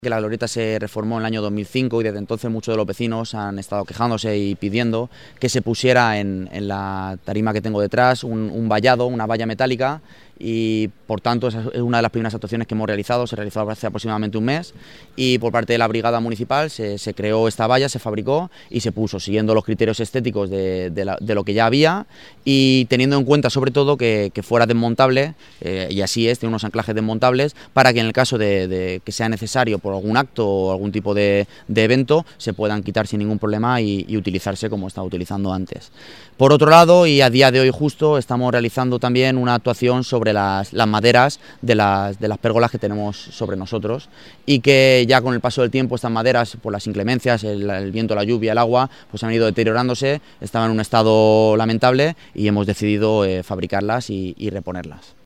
Que la glorieta se reformó en el año 2005 y desde entonces muchos de los vecinos han estado quejándose y pidiendo que se pusiera en la tarima que tengo detrás un vallado, una valla metálica, y por tanto esa es una de las primeras actuaciones que hemos realizado. Se realizó hace aproximadamente un mes y por parte de la brigada municipal se creó esta valla, se fabricó y se puso siguiendo los criterios estéticos de lo que ya había y teniendo en cuenta sobre todo que fuera desmontable, y así es, tiene unos anclajes desmontables para que en el caso de que sea necesario por algún acto o algún tipo de evento se puedan quitar sin ningún problema y utilizarse como estaba utilizando antes. Por otro lado, y a día de hoy justo, estamos realizando también una actuación sobre las maderas de las pérgolas que tenemos sobre nosotros y que ya con el paso del tiempo estas maderas, por las inclemencias, el viento, la lluvia, el agua, pues han ido deteriorándose, estaban en un estado lamentable y hemos decidido fabricarlas y reponerlas.